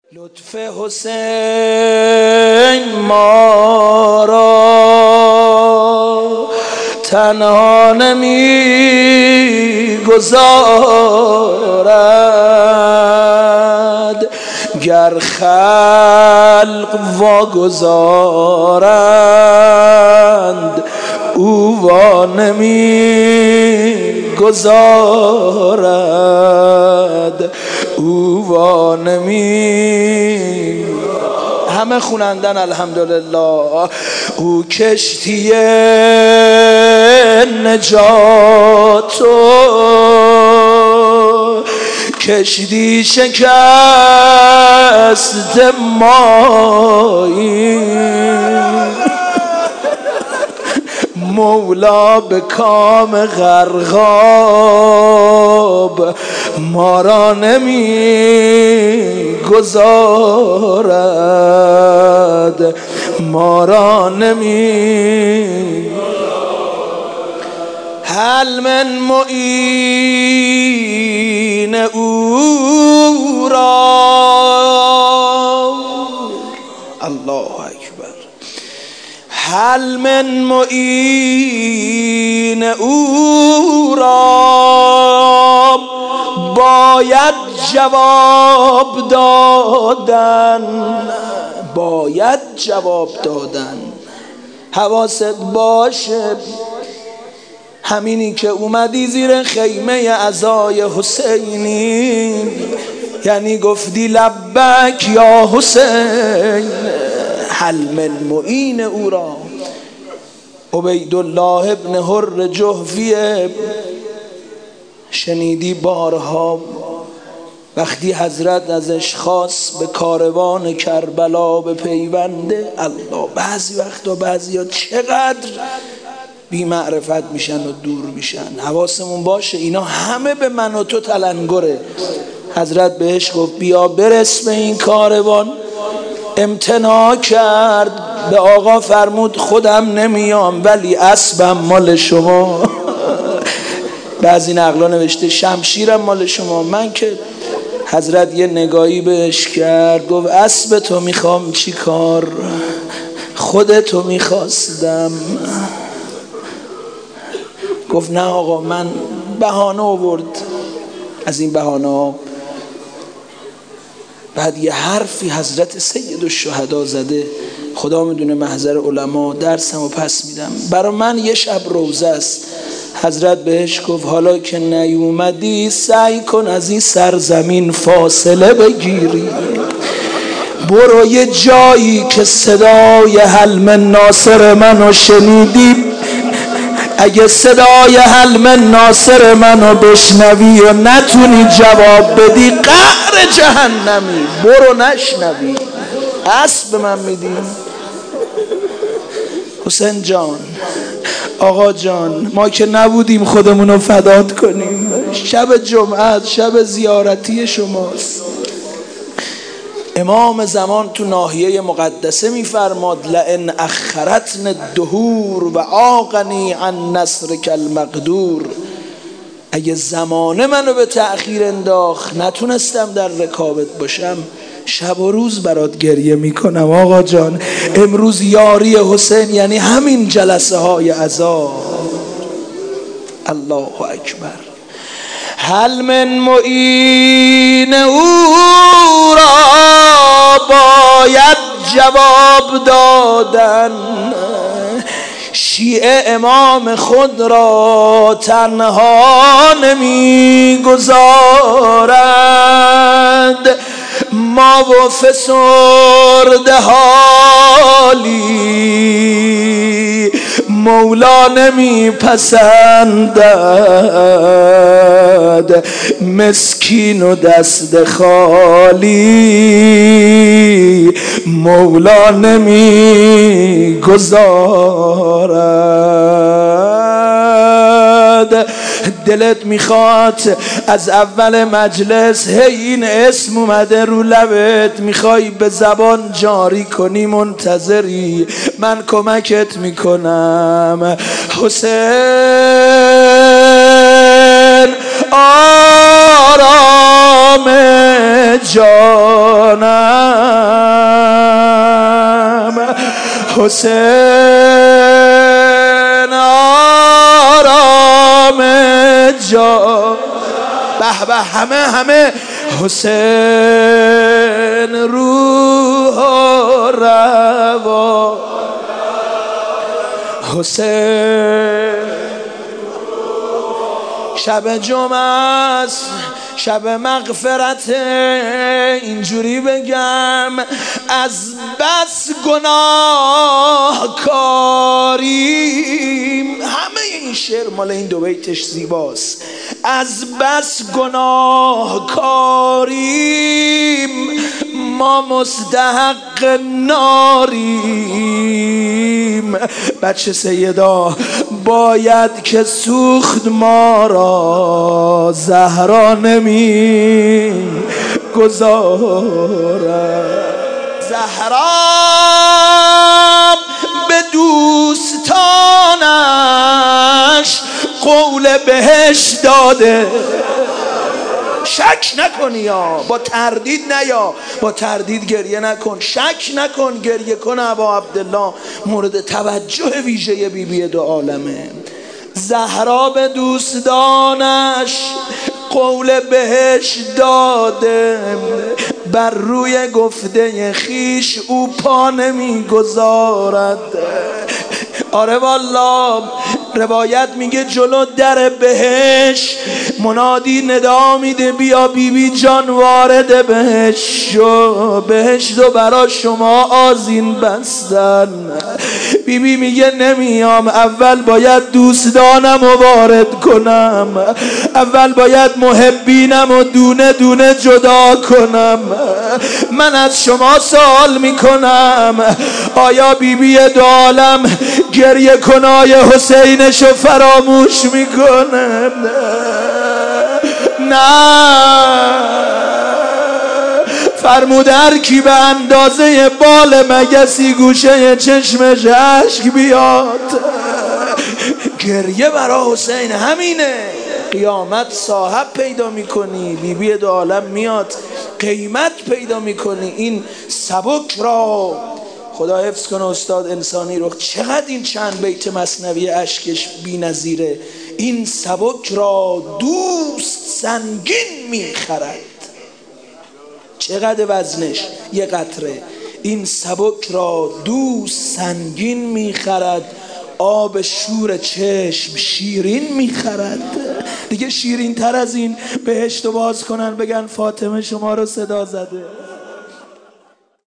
لطف حسین ما را تنها نمی‌گذارد، گر خلق واگذارند او وا نمی‌گذارد، او وا همه خونندن الحمدلله. او کشتی نجات و کشتی شکست مایی، مولا به کام غرقاب ما را نمی‌گذارد، ما را هل من معین او را، الله اکبر، هل من معین او را باید جواب دادن، باید جواب دادن. حواست باشه همینی که اومدی زیر خیمه عزای حسینی، یعنی گفتی لبک یا حسین. هل من معین او را. عبیدالله ابن حر جحفیه شنیدی بارها وقتی حضرت ازش خواست به کاروان کربلا به پیونده. الله، بعضی وقتا بعضیا چقدر بی معرفت میشن و دور میشن. حواسمون باشه اینا همه به من و تو تلنگره. حضرت بهش گفت بیا برس به این کاروان، امتناع کرد، به آقا فرمود خودم نمیام ولی اسبم مال شما. بعضی نقلا نوشته شمشیرم مال شما. من که حضرت یه نگاهی بهش کرد گفت اسب تو میخوام چی کار، خودتو میخواستم. گفت نه آقا، من بهانه آورد از این بهانه ها. بعد یه حرفی حضرت سید الشهدا زده، خدا میدونه محضر علما، درسمو پس میدم. برای من یه شب روزه است. حضرت بهش گفت حالا که نیومدی سعی کن از این سرزمین فاصله بگیری، برو یه جایی که صدای حلم ناصر منو شنیدی، اگه صدای حلم ناصر منو بشنوی و نتونی جواب بدی قعر جهنمی، برو نشنوی. اسب من میدی؟ حسین جان، آقا جان، ما که نبودیم خودمونو فدات کنیم. شب جمعه شب زیارتی شماست. امام زمان تو ناحیه مقدسه میفرماد لئن اخرتن الدهور و عاقنی عن نصرک المقدور. اگه زمانه منو به تأخیر انداخت نتونستم در رکابت باشم، شب و روز برات گریه میکنم. آقا جان، امروز یاری حسین یعنی همین جلسه های عزا. الله اکبر. هل من معین او را باید جواب دادن، شیعه امام خود را تنها نمیگذارد، ما و فسرده حالی مولا نمیپسندد، مسکین و دست خالی مولا نمیگذارد. دلت میخواد از اول مجلس هی این اسم اومده رو لبت، میخوای به زبان جاری کنی، منتظری، من کمکت میکنم. حسین آرام جانم حسین آرام جا به به همه حسین روح و روا حسین شب جمعه است شب مغفرت اینجوری بگم از بس گناه کاریم همه این شعر مال این دو بیتش زیباست از بس گناه کاریم ما مستحق ناریم بچه سیدا باید که سوخت ما را زهرا نمی گذارد زهرا به دوستانش قول بهش داده شک نکنی یا با تردید نیا با تردید گریه نکن شک نکن گریه کن ابا عبدالله مورد توجه ویژه بیبی دو عالمه زهرا به دوستانش قول بهش داده بر روی گفته خیش او پا نمیگذارد آره والله روایت میگه جلو در بهش منادی ندا میده بیا بیبی جان وارد بهش شو بهشت و برا شما آذین بستن بیبی میگه نمیام اول باید دوستانم رو وارد کنم اول باید محبینم و دونه دونه جدا کنم من از شما سوال میکنم آیا بیبی دو عالم گریه کنای حسینشو فراموش میکنه نه فرمود هر کی به اندازه بال مگسی گوشه چشمش اشک بیاد گریه برای حسین همینه قیامت صاحب پیدا میکنی بیبی دو عالم میاد قیمت پیدا میکنی این سبک را خدا حفظ کنه استاد انسانی رو چقدر این چند بیت مثنوی اشکش بی نظیره این سبک را دوست سنگین میخرد چقدر وزنش یه قطره این سبک را دوست سنگین میخرد آب شور چشم شیرین میخرد دیگه شیرین تر از این بهشت باز کنن بگن فاطمه شما رو صدا زده